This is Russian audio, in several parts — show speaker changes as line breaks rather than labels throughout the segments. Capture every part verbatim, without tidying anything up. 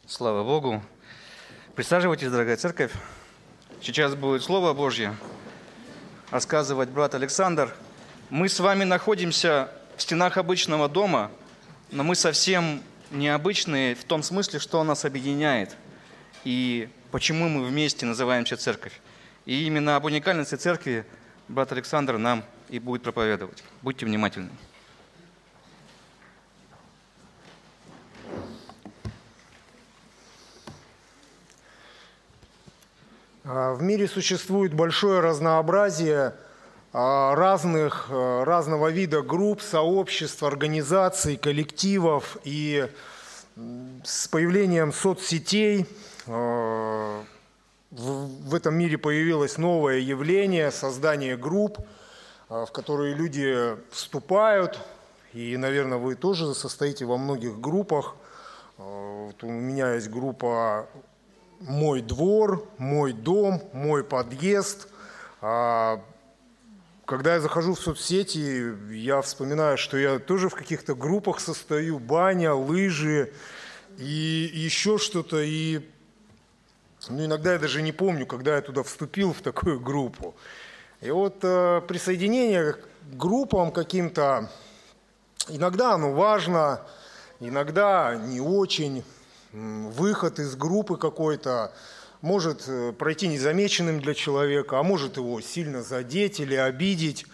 Слава Богу. Присаживайтесь, дорогая церковь. Сейчас будет Слово Божье рассказывать брат Александр. Мы с вами находимся в стенах обычного дома, но мы совсем необычные в том смысле, что нас объединяет и почему мы вместе называемся церковь. И именно об уникальности церкви брат Александр нам и будет проповедовать. Будьте внимательны.
В мире существует большое разнообразие разных, разного вида групп, сообществ, организаций, коллективов. И с появлением соцсетей в этом мире появилось новое явление – создание групп, в которые люди вступают. И, наверное, вы тоже состоите во многих группах. Вот у меня есть группа «Мой двор», «Мой дом», «Мой подъезд». Когда я захожу в соцсети, я вспоминаю, что я тоже в каких-то группах состою: баня, лыжи и еще что-то. И ну, иногда я даже не помню, когда я туда вступил, в такую группу. И вот присоединение к группам каким-то, иногда оно важно, иногда не очень. Выход из группы какой-то может пройти незамеченным для человека, а может его сильно задеть или обидеть.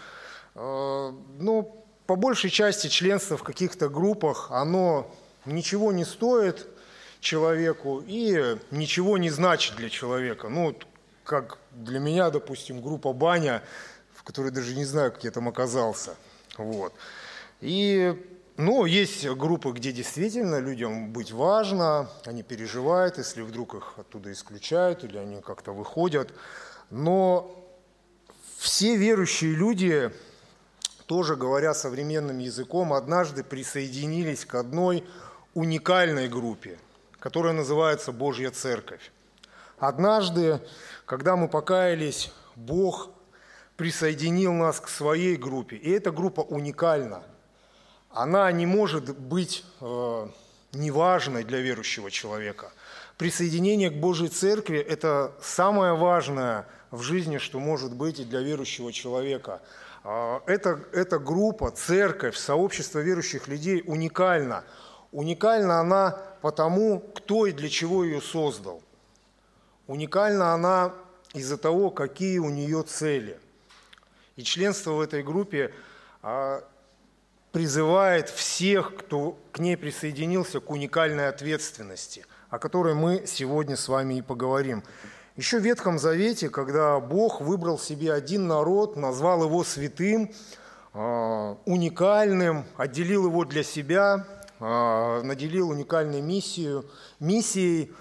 Но по большей части членство в каких-то группах, оно ничего не стоит человеку и ничего не значит для человека. Ну, как для меня, допустим, группа «Баня», в которой даже не знаю, как я там оказался. Вот. И Ну, есть группы, где действительно людям быть важно, они переживают, если вдруг их оттуда исключают или они как-то выходят. Но все верующие люди, тоже говоря современным языком, однажды присоединились к одной уникальной группе, которая называется Божья Церковь. Однажды, когда мы покаялись, Бог присоединил нас к своей группе, и эта группа уникальна. Она не может быть э, неважной для верующего человека. Присоединение к Божьей Церкви – это самое важное в жизни, что может быть и для верующего человека. Э, эта, эта группа, церковь, сообщество верующих людей уникальна. Уникальна она потому, кто и для чего ее создал. Уникальна она из-за того, какие у нее цели. И членство в этой группе э, призывает всех, кто к ней присоединился, к уникальной ответственности, о которой мы сегодня с вами и поговорим. Еще в Ветхом Завете, когда Бог выбрал себе один народ, назвал его святым, уникальным, отделил его для себя, наделил уникальной миссией, миссией,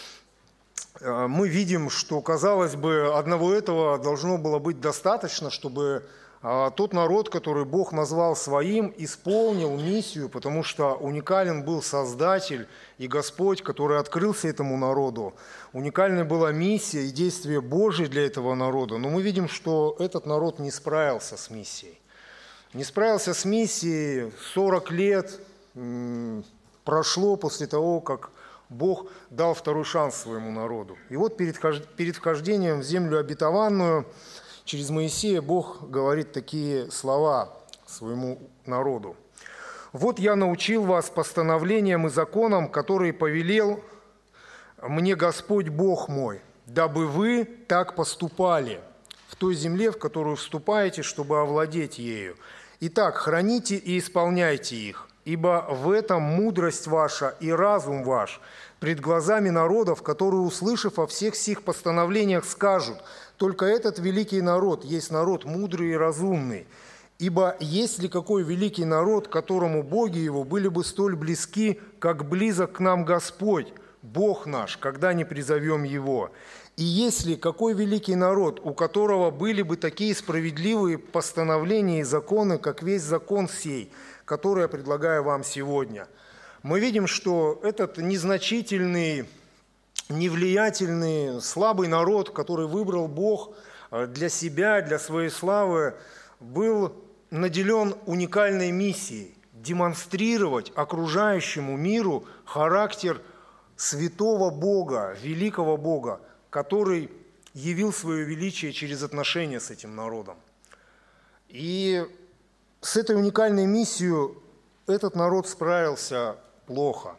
мы видим, что, казалось бы, одного этого должно было быть достаточно, чтобы тот народ, который Бог назвал своим, исполнил миссию, потому что уникален был Создатель и Господь, который открылся этому народу. Уникальной была миссия и действие Божие для этого народа. Но мы видим, что этот народ не справился с миссией. Не справился с миссией, сорок лет прошло после того, как Бог дал второй шанс своему народу. И вот перед вхождением в землю обетованную через Моисея Бог говорит такие слова своему народу. «Вот я научил вас постановлениям и законам, которые повелел мне Господь Бог мой, дабы вы так поступали в той земле, в которую вступаете, чтобы овладеть ею. Итак, храните и исполняйте их, ибо в этом мудрость ваша и разум ваш пред глазами народов, которые, услышав о всех сих постановлениях, скажут: только этот великий народ есть народ мудрый и разумный. Ибо есть ли какой великий народ, которому боги его были бы столь близки, как близок к нам Господь, Бог наш, когда не призовем его? И есть ли какой великий народ, у которого были бы такие справедливые постановления и законы, как весь закон сей, который я предлагаю вам сегодня?» Мы видим, что этот незначительный, невлиятельный, слабый народ, который выбрал Бог для себя, для своей славы, был наделен уникальной миссией – демонстрировать окружающему миру характер святого Бога, великого Бога, который явил свое величие через отношения с этим народом. И с этой уникальной миссией этот народ справился плохо.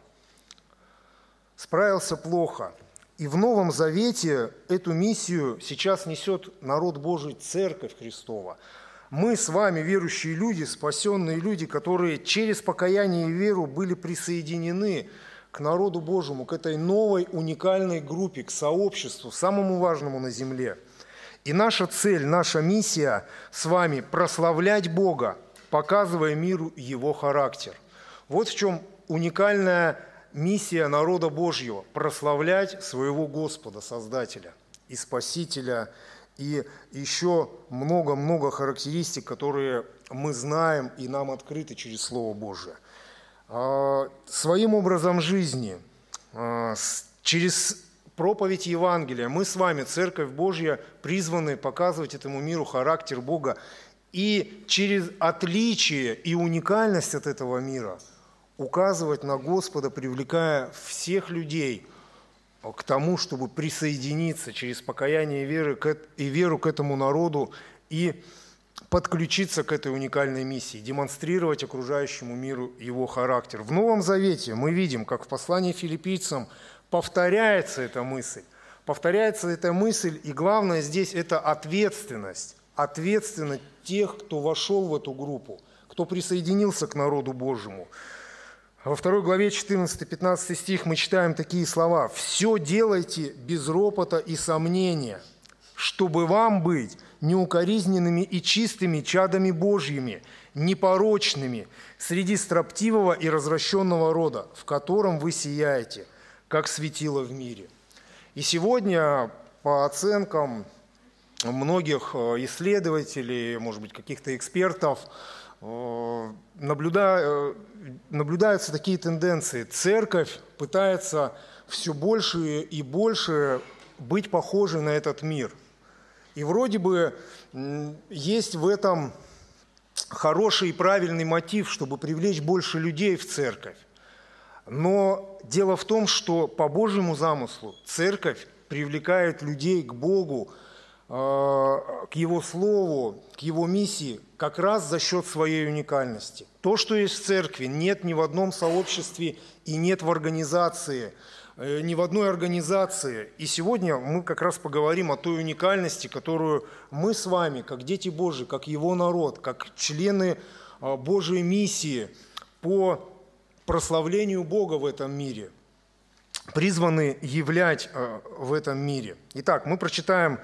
Справился плохо. И в Новом Завете эту миссию сейчас несет народ Божий, Церковь Христова. Мы с вами, верующие люди, спасенные люди, которые через покаяние и веру были присоединены к народу Божьему, к этой новой уникальной группе, к сообществу, самому важному на земле. И наша цель, наша миссия с вами – прославлять Бога, показывая миру Его характер. Вот в чем уникальная миссия народа Божьего – прославлять своего Господа, Создателя и Спасителя, и еще много-много характеристик, которые мы знаем и нам открыты через Слово Божие. Своим образом жизни, через проповедь Евангелия мы с вами, Церковь Божья, призваны показывать этому миру характер Бога и через отличие и уникальность от этого мира указывать на Господа, привлекая всех людей к тому, чтобы присоединиться через покаяние и веру к, и веру к этому народу и подключиться к этой уникальной миссии, демонстрировать окружающему миру его характер. В Новом Завете мы видим, как в послании филиппийцам повторяется эта мысль. Повторяется эта мысль, и главное здесь – это ответственность. Ответственность тех, кто вошел в эту группу, кто присоединился к народу Божьему. Во второй главе четырнадцатый-пятнадцатый стих мы читаем такие слова. «Все делайте без ропота и сомнения, чтобы вам быть неукоризненными и чистыми чадами Божьими, непорочными среди строптивого и развращенного рода, в котором вы сияете, как светило в мире». И сегодня, по оценкам многих исследователей, может быть, каких-то экспертов, наблюда... наблюдаются такие тенденции. Церковь пытается все больше и больше быть похожей на этот мир. И вроде бы есть в этом хороший и правильный мотив, чтобы привлечь больше людей в церковь. Но дело в том, что по Божьему замыслу церковь привлекает людей к Богу, к Его Слову, к Его миссии как раз за счет своей уникальности. То, что есть в церкви, нет ни в одном сообществе и нет в организации, ни в одной организации. И сегодня мы как раз поговорим о той уникальности, которую мы с вами, как дети Божьи, как Его народ, как члены Божьей миссии по прославлению Бога в этом мире, призваны являть в этом мире. Итак, мы прочитаем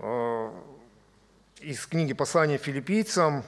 из книги «Послание филиппийцам»,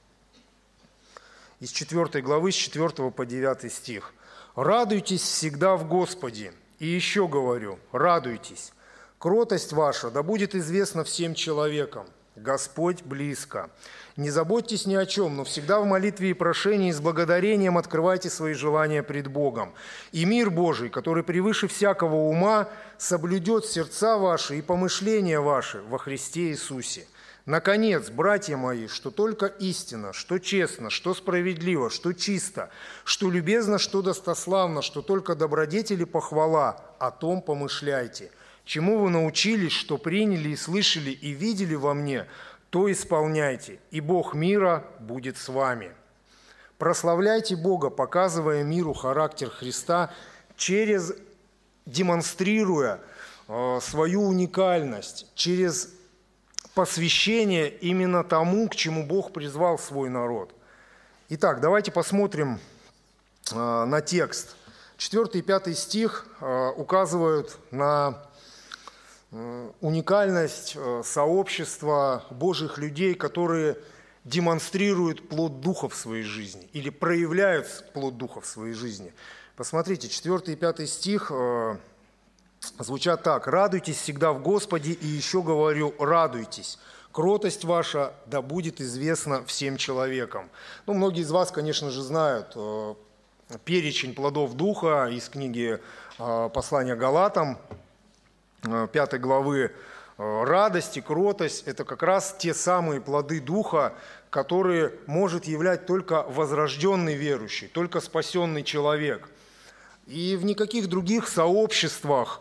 из четвёртой главы, с четвёртого по девятый стих. «Радуйтесь всегда в Господе, и еще говорю, радуйтесь. Кротость ваша да будет известна всем человекам. Господь близко. Не заботьтесь ни о чем, но всегда в молитве и прошении с благодарением открывайте свои желания пред Богом. И мир Божий, который превыше всякого ума, соблюдет сердца ваши и помышления ваши во Христе Иисусе. Наконец, братья мои, что только истина, что честно, что справедливо, что чисто, что любезно, что достославно, что только добродетели похвала, о том помышляйте. Чему вы научились, что приняли и слышали и видели во мне, то исполняйте, и Бог мира будет с вами. Прославляйте Бога, показывая миру характер Христа, через, демонстрируя э, свою уникальность, через посвящение именно тому, к чему Бог призвал свой народ. Итак, давайте посмотрим э, на текст. Четвертый и пятый стих э, указывают на уникальность сообщества Божьих людей, которые демонстрируют плод Духа в своей жизни или проявляют плод Духа в своей жизни. Посмотрите, четвёртый и пятый стих звучат так. «Радуйтесь всегда в Господе, и еще говорю, радуйтесь. Кротость ваша да будет известна всем человекам». Ну, многие из вас, конечно же, знают перечень плодов Духа из книги «Послания Галатам», пятой главы. Радость и кротость – это как раз те самые плоды Духа, которые может являть только возрожденный верующий, только спасенный человек. И в никаких других сообществах,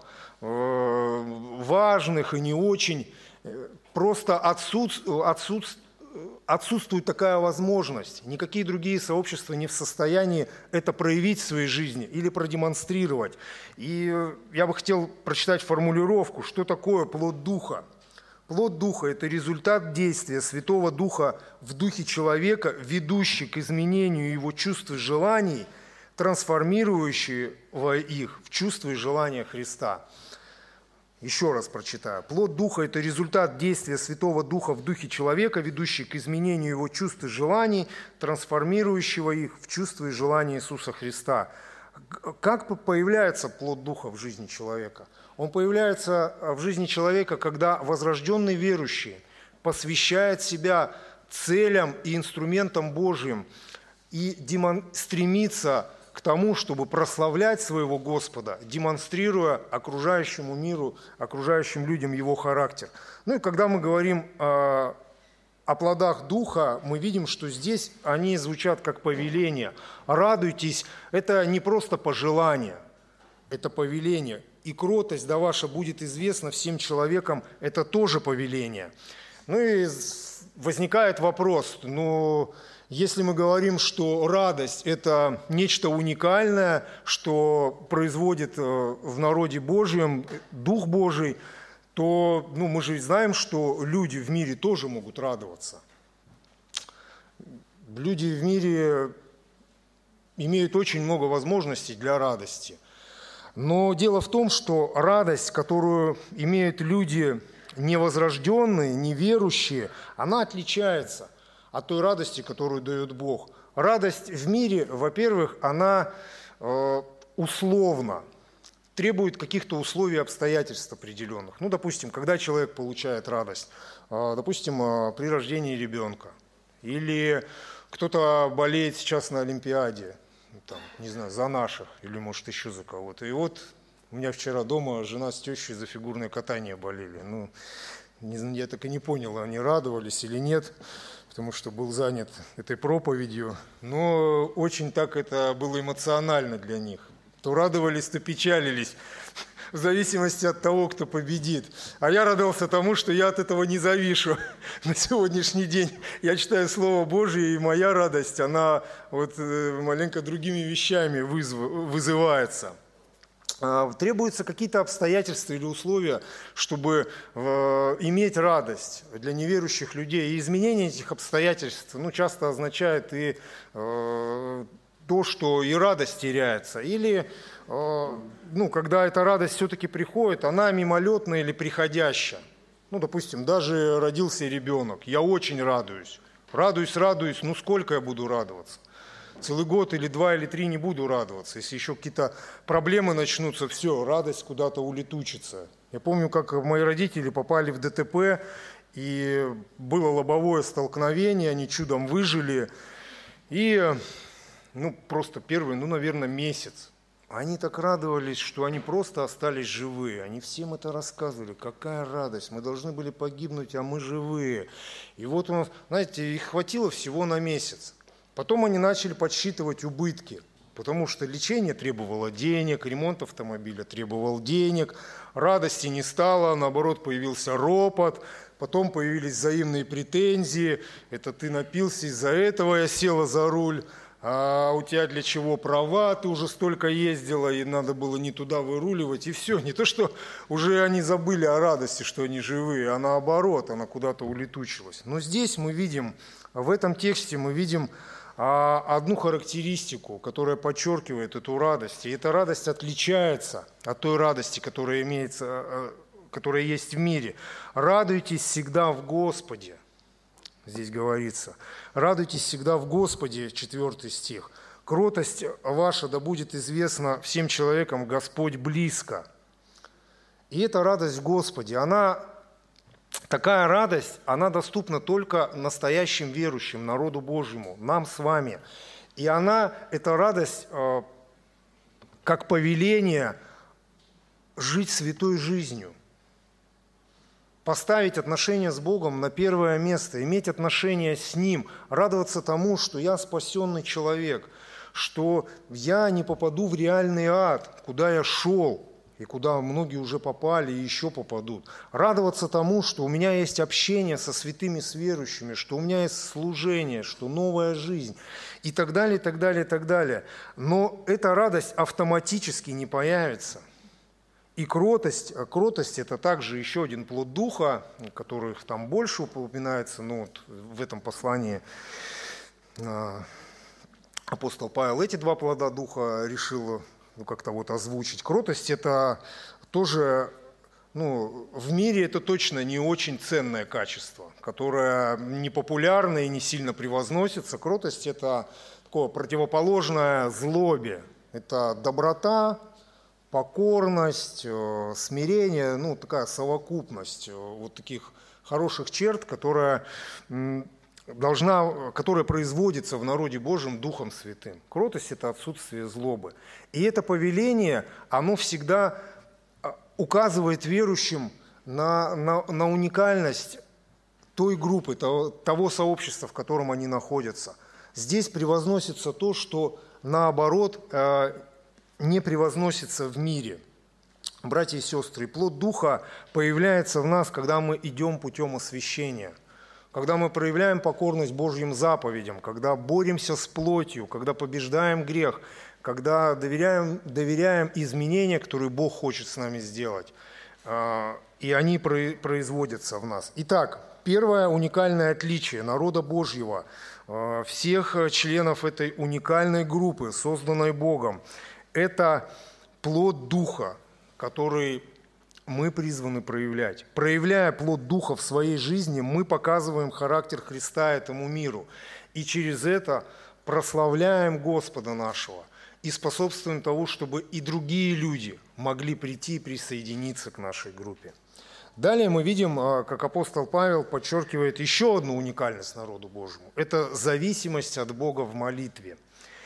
важных и не очень, просто отсутствует, отсутствует, отсутствует такая возможность. Никакие другие сообщества не в состоянии это проявить в своей жизни или продемонстрировать. И я бы хотел прочитать формулировку, что такое плод Духа. Плод Духа – это результат действия Святого Духа в духе человека, ведущий к изменению его чувств и желаний, трансформирующего их в чувства и желания Христа. Еще раз прочитаю. Плод Духа – это результат действия Святого Духа в духе человека, ведущий к изменению его чувств и желаний, трансформирующего их в чувства и желания Иисуса Христа. Как появляется плод Духа в жизни человека? Он появляется в жизни человека, когда возрожденный верующий посвящает себя целям и инструментам Божьим и демон... стремится к тому, чтобы прославлять своего Господа, демонстрируя окружающему миру, окружающим людям его характер. Ну и когда мы говорим э, о плодах Духа, мы видим, что здесь они звучат как повеление. Радуйтесь – это не просто пожелание, это повеление. И кротость, да ваша, будет известна всем человекам – это тоже повеление. Ну и возникает вопрос, ну… Если мы говорим, что радость – это нечто уникальное, что производит в народе Божьем Дух Божий, то ну, мы же знаем, что люди в мире тоже могут радоваться. Люди в мире имеют очень много возможностей для радости. Но дело в том, что радость, которую имеют люди невозрожденные, неверующие, она отличается от той радости, которую дает Бог. Радость в мире, во-первых, она э, условна, требует каких-то условий и обстоятельств определенных. Ну, допустим, когда человек получает радость, э, допустим, э, при рождении ребенка, или кто-то болеет сейчас на Олимпиаде, там, не знаю, за наших, или, может, еще за кого-то. И вот у меня вчера дома жена с тещей за фигурное катание болели. Ну, не, я так и не понял, они радовались или нет, потому что был занят этой проповедью, но очень так это было эмоционально для них. То радовались, то печалились, в зависимости от того, кто победит. А я радовался тому, что я от этого не завишу на сегодняшний день. Я читаю Слово Божие, и моя радость, она вот маленько другими вещами вызывается. Требуются какие-то обстоятельства или условия, чтобы э, иметь радость для неверующих людей. И изменение этих обстоятельств ну, часто означает и э, то, что и радость теряется. Или, э, ну, когда эта радость все-таки приходит, она мимолетная или приходящая. Ну, допустим, даже родился ребенок, я очень радуюсь. Радуюсь, радуюсь, ну сколько я буду радоваться? Целый год или два или три не буду радоваться. Если еще какие-то проблемы начнутся, все, радость куда-то улетучится. Я помню, как мои родители попали в ДТП, и было лобовое столкновение, они чудом выжили. И ну, просто первый, ну, наверное, месяц. Они так радовались, что они просто остались живые. Они всем это рассказывали. Какая радость, мы должны были погибнуть, а мы живые. И вот у нас, знаете, их хватило всего на месяц. Потом они начали подсчитывать убытки, потому что лечение требовало денег, ремонт автомобиля требовал денег, радости не стало, наоборот, появился ропот, потом появились взаимные претензии, это ты напился, из-за этого я села за руль, а у тебя для чего права, ты уже столько ездила, и надо было не туда выруливать, и все. Не то, что уже они забыли о радости, что они живые, а наоборот, она куда-то улетучилась. Но здесь мы видим, в этом тексте мы видим одну характеристику, которая подчеркивает эту радость. И эта радость отличается от той радости, которая, имеется, которая есть в мире. Радуйтесь всегда в Господе. Здесь говорится. Радуйтесь всегда в Господе, четвертый стих. Кротость ваша да будет известна всем человекам, Господь близко. И эта радость в Господе, она... Такая радость, она доступна только настоящим верующим, народу Божьему, нам с вами. И она, эта радость, как повеление жить святой жизнью, поставить отношения с Богом на первое место, иметь отношения с Ним, радоваться тому, что я спасенный человек, что я не попаду в реальный ад, куда я шел, и куда многие уже попали и еще попадут. Радоваться тому, что у меня есть общение со святыми, с верующими, что у меня есть служение, что новая жизнь и так далее, и так далее, и так далее. Но эта радость автоматически не появится. И кротость, кротость – это также еще один плод Духа, которых там больше упоминается, но вот в этом послании апостол Павел эти два плода Духа решил ну, как-то вот озвучить. Кротость – это тоже, ну, в мире это точно не очень ценное качество, которое не популярно и не сильно превозносится. Кротость – это такое противоположное злобе. Это доброта, покорность, смирение, ну, такая совокупность вот таких хороших черт, которая должна, которая производится в народе Божьем Духом Святым. Кротость – это отсутствие злобы. И это повеление, оно всегда указывает верующим на, на, на уникальность той группы, того, того сообщества, в котором они находятся. Здесь превозносится то, что наоборот не превозносится в мире. Братья и сестры, плод Духа появляется в нас, когда мы идем путем освящения. Когда мы проявляем покорность Божьим заповедям, когда боремся с плотью, когда побеждаем грех, когда доверяем, доверяем изменения, которые Бог хочет с нами сделать, и они производятся в нас. Итак, первое уникальное отличие народа Божьего, всех членов этой уникальной группы, созданной Богом, это плод Духа, который мы призваны проявлять. Проявляя плод Духа в своей жизни, мы показываем характер Христа этому миру. И через это прославляем Господа нашего и способствуем тому, чтобы и другие люди могли прийти и присоединиться к нашей группе. Далее мы видим, как апостол Павел подчеркивает еще одну уникальность народу Божьему. Это зависимость от Бога в молитве.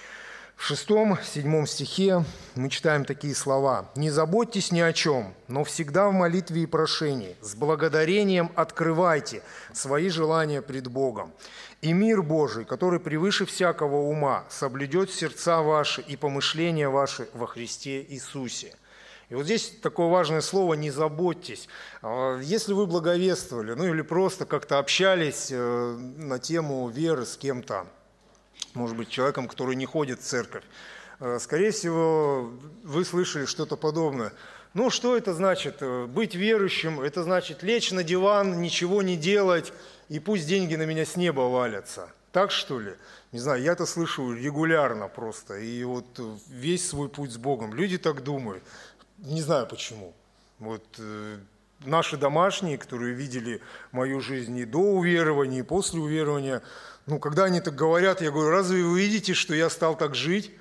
В шестом, седьмом стихе мы читаем такие слова. «Не заботьтесь ни о чем, но всегда в молитве и прошении, с благодарением открывайте свои желания пред Богом. И мир Божий, который превыше всякого ума, соблюдет сердца ваши и помышления ваши во Христе Иисусе». И вот здесь такое важное слово «не заботьтесь». Если вы благовествовали, ну или просто как-то общались на тему веры с кем-то, может быть, человеком, который не ходит в церковь. Скорее всего, вы слышали что-то подобное. Ну, что это значит? Быть верующим – это значит лечь на диван, ничего не делать, и пусть деньги на меня с неба валятся. Так, что ли? Не знаю, я это слышу регулярно просто. И вот весь свой путь с Богом. Люди так думают. Не знаю, почему. Вот наши домашние, которые видели мою жизнь и до уверования, и после уверования, ну, когда они так говорят, я говорю, разве вы видите, что я стал так жить?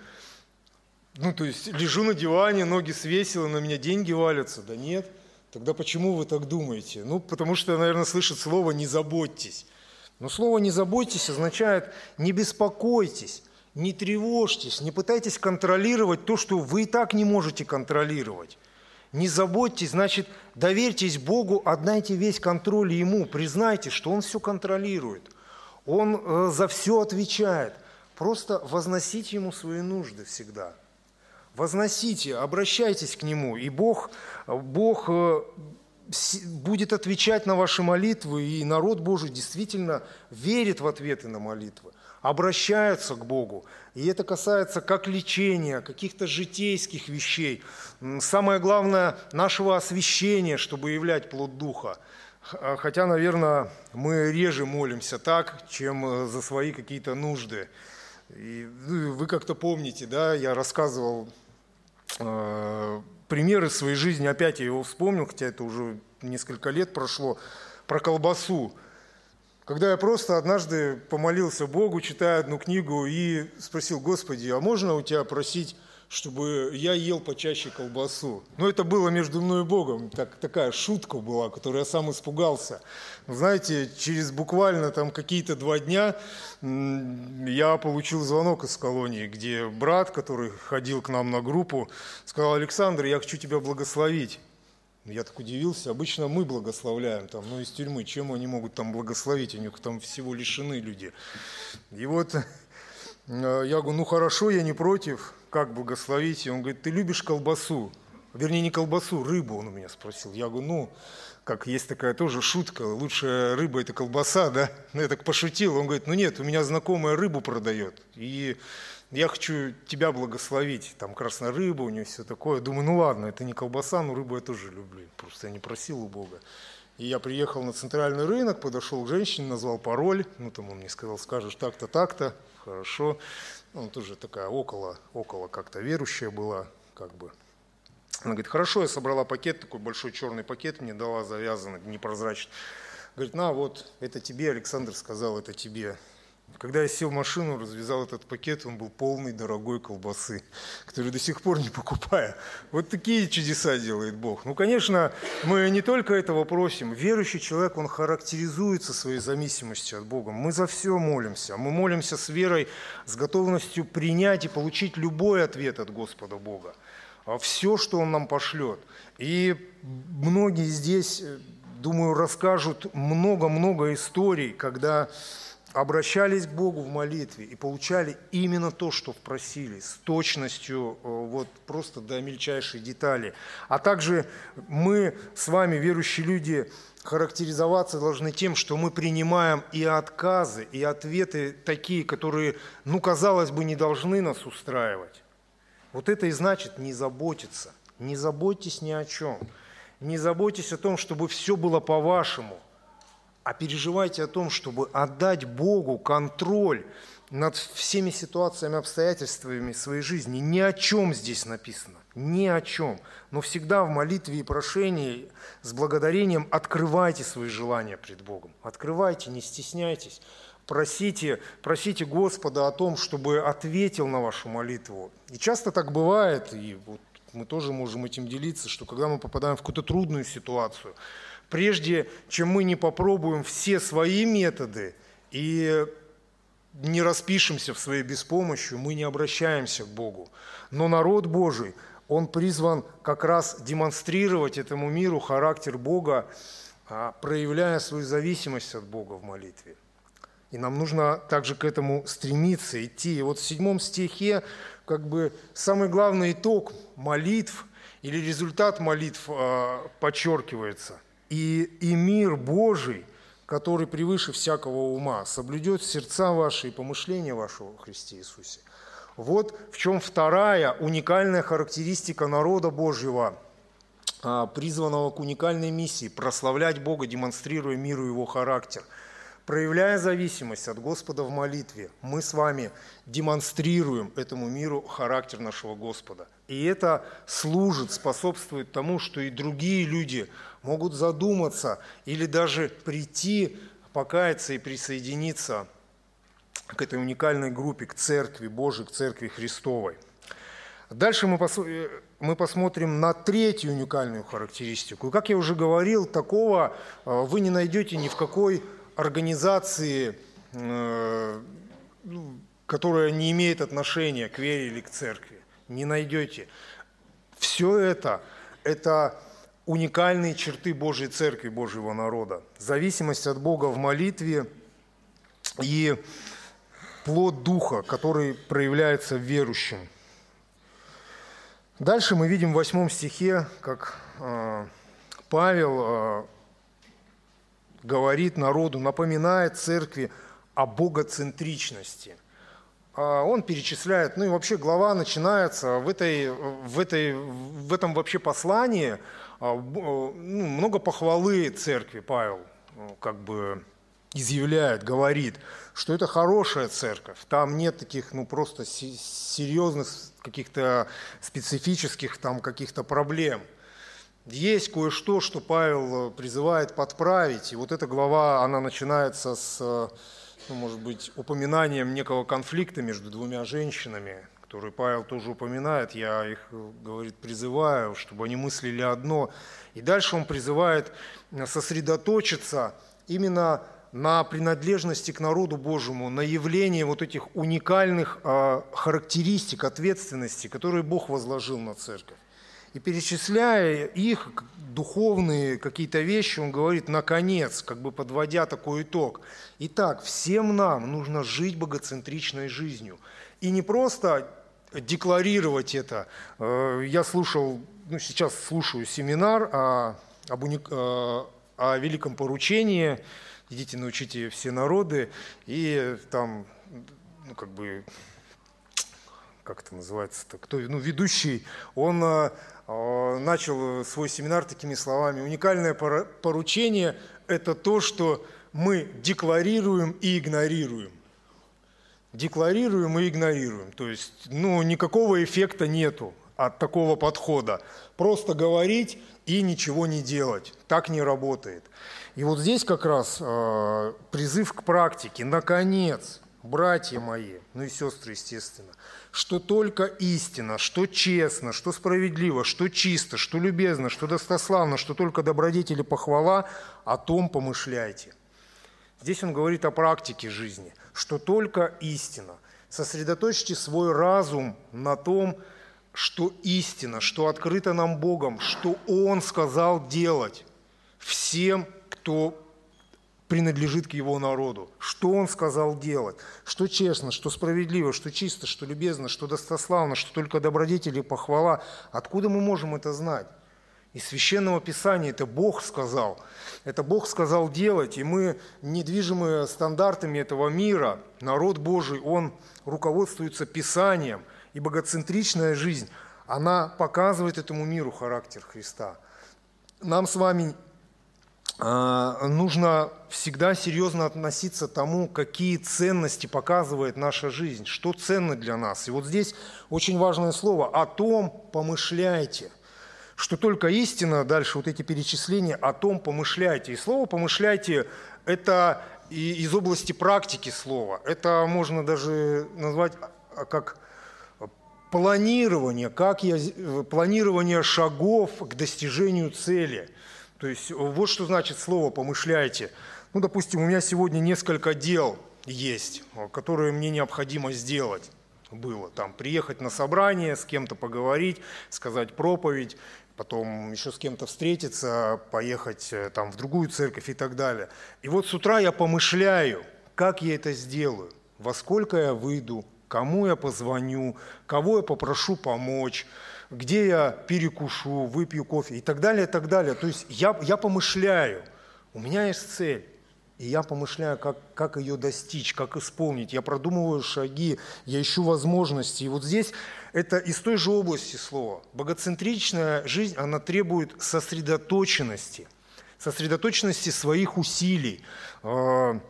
Ну, то есть лежу на диване, ноги свесила, на меня деньги валятся. Да нет. Тогда почему вы так думаете? Ну, потому что, наверное, слышат слово «не заботьтесь». Но слово «не заботьтесь» означает «не беспокойтесь», «не тревожьтесь», не пытайтесь контролировать то, что вы и так не можете контролировать. Не заботьтесь, значит, доверьтесь Богу, отдайте весь контроль Ему, признайте, что Он все контролирует. Он э, за все отвечает. Просто возносите Ему свои нужды всегда. Возносите, обращайтесь к Нему, и Бог, Бог э, будет отвечать на ваши молитвы, и народ Божий действительно верит в ответы на молитвы, обращаются к Богу. И это касается как лечения, каких-то житейских вещей. Самое главное – нашего освящения, чтобы являть плод Духа. Хотя, наверное, мы реже молимся так, чем за свои какие-то нужды. И вы как-то помните, да, я рассказывал э, примеры своей жизни, опять я его вспомнил, хотя это уже несколько лет прошло, про колбасу. Когда я просто однажды помолился Богу, читая одну книгу, и спросил: Господи, а можно у Тебя просить, чтобы я ел почаще колбасу? Ну, это было между мной и Богом, так, такая шутка была, которой я сам испугался. Знаете, через буквально там какие-то два дня я получил звонок из колонии, где брат, который ходил к нам на группу, сказал: Александр, я хочу тебя благословить. Я так удивился. Обычно мы благословляем там, ну, из тюрьмы. Чем они могут там благословить? У них там всего лишены люди. И вот Я говорю, ну хорошо, я не против, как благословить? И он говорит, ты любишь колбасу? Вернее, не колбасу, рыбу, он у меня спросил. Я говорю, ну, как есть такая тоже шутка, лучшая рыба – это колбаса, да? Ну, я так пошутил. Он говорит, ну нет, у меня знакомая рыбу продает, и я хочу тебя благословить. Там красная рыба, у нее все такое. Думаю, ну ладно, это не колбаса, но рыбу я тоже люблю. Просто я не просил у Бога. И я приехал на центральный рынок, подошел к женщине, назвал пароль. Ну, там он мне сказал, скажешь так-то, так-то, хорошо. Он тоже такая около, около как-то верующая была, как бы. Она говорит, хорошо, я собрала пакет, такой большой черный пакет мне дала, завязанный, непрозрачный. Говорит, на, вот, это тебе, Александр сказал, это тебе. Когда я сел в машину, развязал этот пакет, он был полный дорогой колбасы, которую до сих пор не покупаю. Вот такие чудеса делает Бог. Ну, конечно, мы не только этого просим. Верующий человек, он характеризуется своей зависимостью от Бога. Мы за все молимся. Мы молимся с верой, с готовностью принять и получить любой ответ от Господа Бога. Все, что Он нам пошлет. И многие здесь, думаю, расскажут много-много историй, когда обращались к Богу в молитве и получали именно то, что просили, с точностью, вот просто до мельчайшей детали. А также мы с вами, верующие люди, характеризоваться должны тем, что мы принимаем и отказы, и ответы такие, которые, ну, казалось бы, не должны нас устраивать. Вот это и значит не заботиться. Не заботьтесь ни о чем. Не заботьтесь о том, чтобы все было по-вашему, а переживайте о том, чтобы отдать Богу контроль над всеми ситуациями, обстоятельствами своей жизни. Ни о чем здесь написано, ни о чем. Но всегда в молитве и прошении с благодарением открывайте свои желания пред Богом. Открывайте, не стесняйтесь. Просите, просите Господа о том, чтобы ответил на вашу молитву. И часто так бывает, и вот мы тоже можем этим делиться, что когда мы попадаем в какую-то трудную ситуацию, прежде чем мы не попробуем все свои методы и не распишемся в своей беспомощи, мы не обращаемся к Богу. Но народ Божий, он призван как раз демонстрировать этому миру характер Бога, проявляя свою зависимость от Бога в молитве. И нам нужно также к этому стремиться, идти. И вот в седьмом стихе как бы самый главный итог молитв или результат молитв э, подчеркивается. И, и мир Божий, который превыше всякого ума, соблюдет сердца ваши и помышления вашего во Христе Иисусе. Вот в чем вторая уникальная характеристика народа Божьего, э, призванного к уникальной миссии – прославлять Бога, демонстрируя миру Его характер. Проявляя зависимость от Господа в молитве, мы с вами демонстрируем этому миру характер нашего Господа. И это служит, способствует тому, что и другие люди могут задуматься или даже прийти, покаяться и присоединиться к этой уникальной группе, к Церкви Божией, к Церкви Христовой. Дальше мы, пос... мы посмотрим на третью уникальную характеристику. И, как я уже говорил, такого вы не найдете ни в какой организации, которая не имеет отношения к вере или к церкви. Не найдете. Все это – это уникальные черты Божьей Церкви, Божьего народа. Зависимость от Бога в молитве и плод Духа, который проявляется в верующем. Дальше мы видим в восьмом стихе, как Павел говорит народу, напоминает церкви о богоцентричности. Он перечисляет, ну и вообще глава начинается в, этой, в, этой, в этом вообще послании, ну, много похвалы церкви. Павел как бы изъявляет, говорит, что это хорошая церковь, там нет таких, ну, просто серьезных каких-то специфических там каких-то проблем. Есть кое-что, что Павел призывает подправить, и вот эта глава, она начинается с, ну, может быть, упоминанием некого конфликта между двумя женщинами, который Павел тоже упоминает. Я их, говорит, призываю, чтобы они мыслили одно. И дальше он призывает сосредоточиться именно на принадлежности к народу Божьему, на явлении вот этих уникальных характеристик, ответственности, которые Бог возложил на церковь. И перечисляя их, духовные какие-то вещи, он говорит, наконец, как бы подводя такой итог. Итак, всем нам нужно жить богоцентричной жизнью. И не просто декларировать это. Я слушал, ну сейчас слушаю семинар о, об уник, о великом поручении «Идите, научите все народы», и там, ну как бы, как это называется-то, кто, ну, ведущий, он э, начал свой семинар такими словами: уникальное поручение – это то, что мы декларируем и игнорируем. Декларируем и игнорируем. То есть, ну, никакого эффекта нету от такого подхода. Просто говорить и ничего не делать. Так не работает. И вот здесь как раз э, призыв к практике. Наконец, братья мои, ну и сестры, естественно, что только истина, что честно, что справедливо, что чисто, что любезно, что достославно, что только добродетель и похвала, о том помышляйте. Здесь он говорит о практике жизни, что только истина. Сосредоточьте свой разум на том, что истина, что открыто нам Богом, что Он сказал делать всем, кто принадлежит к Его народу, что Он сказал делать, что честно, что справедливо, что чисто, что любезно, что достославно, что только добродетель и похвала. Откуда мы можем это знать? Из Священного Писания это Бог сказал. Это Бог сказал делать, и мы, недвижимые стандартами этого мира, народ Божий, он руководствуется Писанием, и богоцентричная жизнь, она показывает этому миру характер Христа. Нам с вами э, нужно всегда серьезно относиться к тому, какие ценности показывает наша жизнь, что ценно для нас. И вот здесь очень важное слово «о том помышляйте». Что только истина, дальше вот эти перечисления, о том помышляйте. И слово «помышляйте» – это и из области практики слова. Это можно даже назвать как планирование, как я, планирование шагов к достижению цели. То есть вот что значит слово «помышляйте». Ну, допустим, у меня сегодня несколько дел есть, которые мне необходимо сделать было. Там приехать на собрание, с кем-то поговорить, сказать проповедь, потом еще с кем-то встретиться, поехать там в другую церковь и так далее. И вот с утра я помышляю, как я это сделаю, во сколько я выйду, кому я позвоню, кого я попрошу помочь, где я перекушу, выпью кофе и так далее, и так далее. То есть я, я помышляю, у меня есть цель. И я помышляю, как, как ее достичь, как исполнить. Я продумываю шаги, я ищу возможности. И вот здесь это из той же области слова. Богоцентричная жизнь, она требует сосредоточенности, сосредоточенности своих усилий. О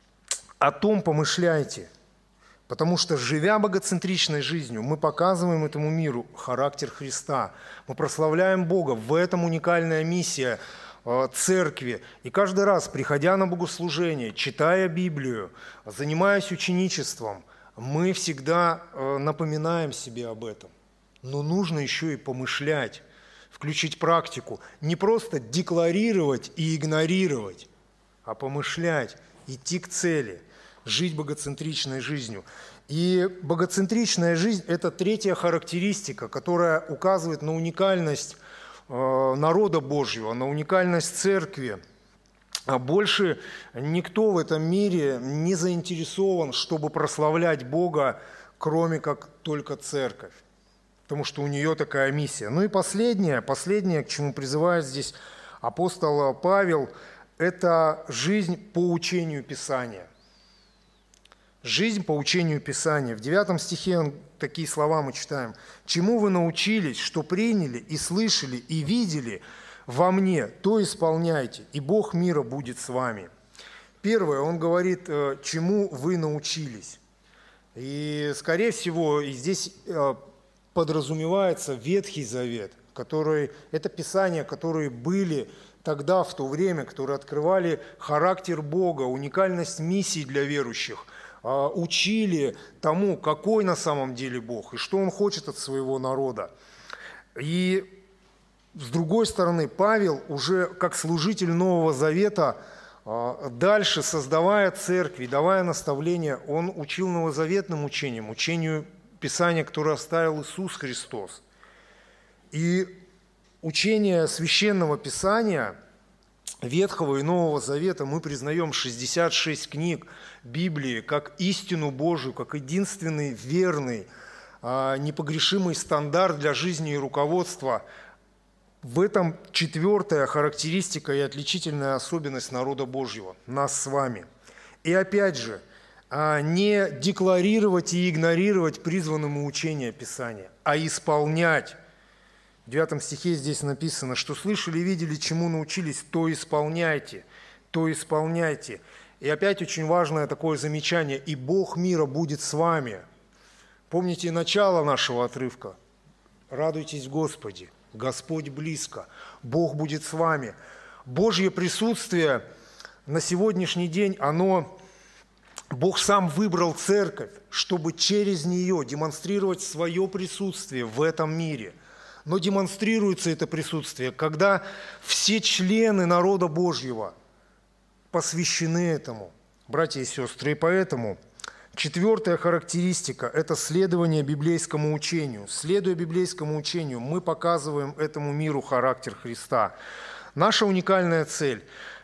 том помышляйте. Потому что, живя богоцентричной жизнью, мы показываем этому миру характер Христа. Мы прославляем Бога. В этом уникальная миссия церкви. И каждый раз, приходя на богослужение, читая Библию, занимаясь ученичеством, мы всегда напоминаем себе об этом. Но нужно еще и помышлять, включить практику. Не просто декларировать и игнорировать, а помышлять, идти к цели, жить богоцентричной жизнью. И богоцентричная жизнь – это третья характеристика, которая указывает на уникальность народа Божьего, на уникальность церкви. А больше никто в этом мире не заинтересован, чтобы прославлять Бога, кроме как только церковь, потому что у нее такая миссия. Ну и последнее, последнее, к чему призывает здесь апостол Павел, это жизнь по учению Писания. Жизнь по учению Писания. В девятом стихе он, такие слова мы читаем. «Чему вы научились, что приняли и слышали и видели во мне, то исполняйте, и Бог мира будет с вами». Первое, он говорит, чему вы научились. И, скорее всего, и здесь подразумевается Ветхий Завет, который, это Писания, которые были тогда, в то время, которые открывали характер Бога, уникальность миссии для верующих, учили тому, какой на самом деле Бог и что Он хочет от своего народа. И с другой стороны, Павел уже как служитель Нового Завета, дальше создавая церкви, давая наставления, он учил новозаветным учениям, учению Писания, которое оставил Иисус Христос. И учение Священного Писания, Ветхого и Нового Завета, мы признаем шестьдесят шесть книг Библии как истину Божию, как единственный верный, непогрешимый стандарт для жизни и руководства. В этом четвертая характеристика и отличительная особенность народа Божьего, нас с вами. И опять же, не декларировать и игнорировать призванному учение Писания, а исполнять. В девятом стихе здесь написано, что слышали, видели, чему научились, то исполняйте, то исполняйте. И опять очень важное такое замечание, и Бог мира будет с вами. Помните начало нашего отрывка? Радуйтесь в Господе, Господь близко, Бог будет с вами. Божье присутствие на сегодняшний день, оно, Бог сам выбрал церковь, чтобы через нее демонстрировать свое присутствие в этом мире. Но демонстрируется это присутствие, когда все члены народа Божьего посвящены этому, братья и сестры. И поэтому четвертая характеристика – это следование библейскому учению. Следуя библейскому учению, мы показываем этому миру характер Христа. Наша уникальная цель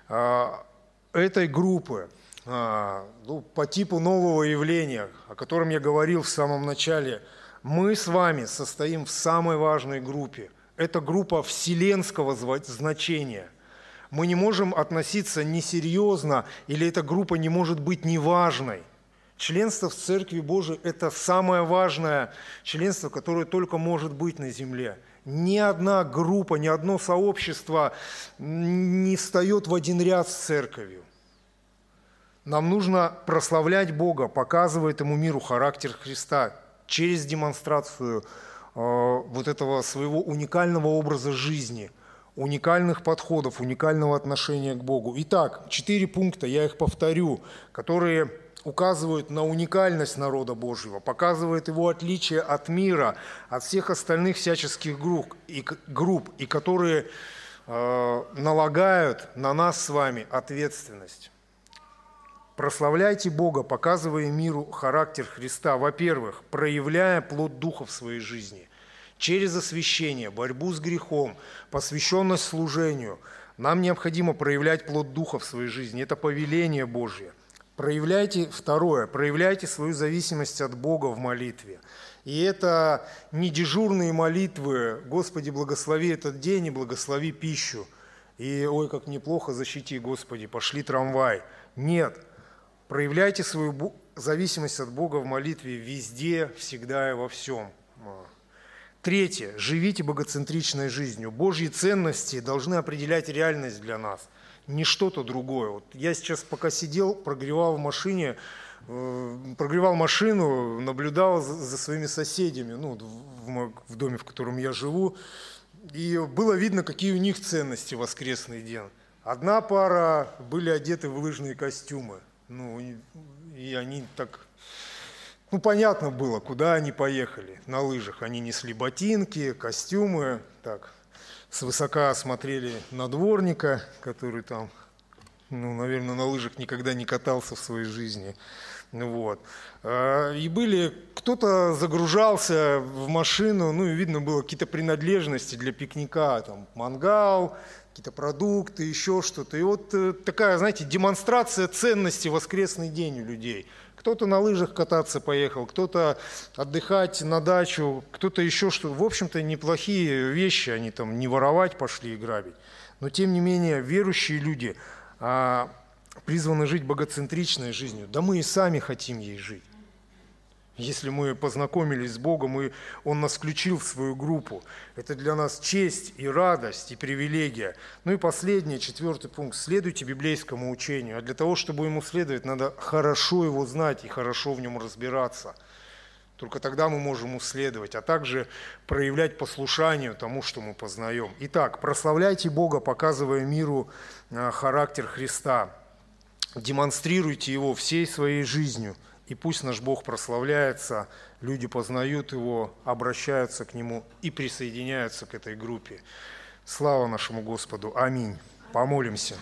этой группы ну, по типу нового явления, о котором я говорил в самом начале – мы с вами состоим в самой важной группе. Это группа вселенского значения. Мы не можем относиться несерьезно, или эта группа не может быть неважной. Членство в Церкви Божией – это самое важное членство, которое только может быть на земле. Ни одна группа, ни одно сообщество не встает в один ряд с Церковью. Нам нужно прославлять Бога, показывая этому миру характер Христа, через демонстрацию э, вот этого своего уникального образа жизни, уникальных подходов, уникального отношения к Богу. Итак, четыре пункта, я их повторю, которые указывают на уникальность народа Божьего, показывают его отличие от мира, от всех остальных всяческих групп, и, групп, и которые э, налагают на нас с вами ответственность. Прославляйте Бога, показывая миру характер Христа. Во-первых, проявляя плод Духа в своей жизни. Через освящение, борьбу с грехом, посвященность служению. Нам необходимо проявлять плод Духа в своей жизни. Это повеление Божье. Проявляйте, второе, проявляйте свою зависимость от Бога в молитве. И это не дежурные молитвы «Господи, благослови этот день и благослови пищу». И «Ой, как неплохо, защити, Господи, пошли трамвай». Нет. Проявляйте свою зависимость от Бога в молитве везде, всегда и во всем. Третье. Живите богоцентричной жизнью. Божьи ценности должны определять реальность для нас, не что-то другое. Вот я сейчас пока сидел, прогревал в машине, э, прогревал машину, наблюдал за, за своими соседями, ну, в, в доме, в котором я живу, и было видно, какие у них ценности в воскресный день. Одна пара были одеты в лыжные костюмы. Ну, и они так, ну, понятно было, куда они поехали. На лыжах они несли ботинки, костюмы, так, свысока смотрели на дворника, который там, ну, наверное, на лыжах никогда не катался в своей жизни. Вот. И были, кто-то загружался в машину, ну, и видно было какие-то принадлежности для пикника, там, мангал, какие-то продукты, еще что-то. И вот такая, знаете, демонстрация ценности в воскресный день у людей. Кто-то на лыжах кататься поехал, кто-то отдыхать на дачу, кто-то еще что-то. В общем-то, неплохие вещи, они там не воровать пошли и грабить. Но, тем не менее, верующие люди а, призваны жить богоцентричной жизнью. Да мы и сами хотим ей жить. Если мы познакомились с Богом, и Он нас включил в свою группу, это для нас честь и радость, и привилегия. Ну и последний, четвертый пункт. Следуйте библейскому учению. А для того, чтобы ему следовать, надо хорошо его знать и хорошо в нем разбираться. Только тогда мы можем ему следовать, а также проявлять послушание тому, что мы познаем. Итак, прославляйте Бога, показывая миру характер Христа. Демонстрируйте его всей своей жизнью. И пусть наш Бог прославляется, люди познают Его, обращаются к Нему и присоединяются к этой группе. Слава нашему Господу! Аминь! Помолимся.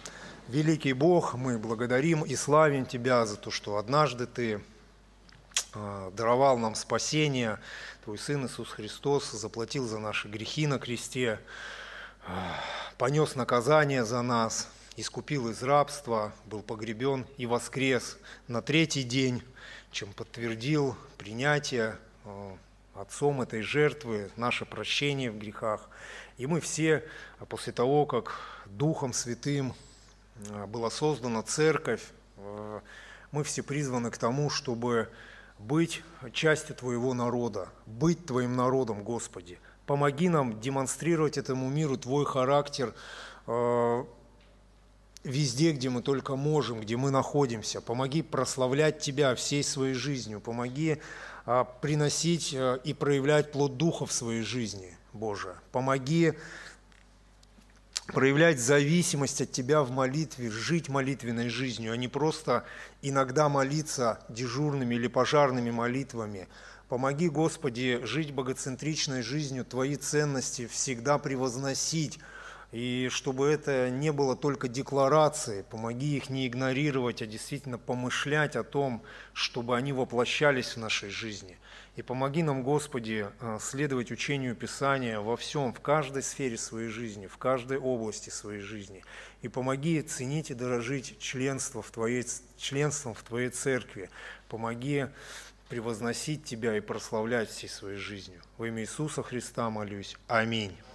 Великий Бог, мы благодарим и славим Тебя за то, что однажды Ты э, даровал нам спасение. Твой Сын Иисус Христос заплатил за наши грехи на кресте, э, понес наказание за нас, искупил из рабства, был погребен и воскрес на третий день, чем подтвердил принятие э, Отцом этой жертвы, наше прощение в грехах. И мы все, после того, как Духом Святым была создана Церковь, мы все призваны к тому, чтобы быть частью Твоего народа, быть Твоим народом, Господи. Помоги нам демонстрировать этому миру Твой характер везде, где мы только можем, где мы находимся. Помоги прославлять Тебя всей своей жизнью. Помоги приносить и проявлять плод Духа в своей жизни, Боже. Помоги проявлять зависимость от Тебя в молитве, жить молитвенной жизнью, а не просто иногда молиться дежурными или пожарными молитвами. Помоги, Господи, жить богоцентричной жизнью, Твои ценности всегда превозносить, и чтобы это не было только декларацией. Помоги их не игнорировать, а действительно помышлять о том, чтобы они воплощались в нашей жизни. И помоги нам, Господи, следовать учению Писания во всем, в каждой сфере своей жизни, в каждой области своей жизни. И помоги ценить и дорожить членство в Твоей, членством в Твоей Церкви. Помоги превозносить Тебя и прославлять всей своей жизнью. Во имя Иисуса Христа молюсь. Аминь.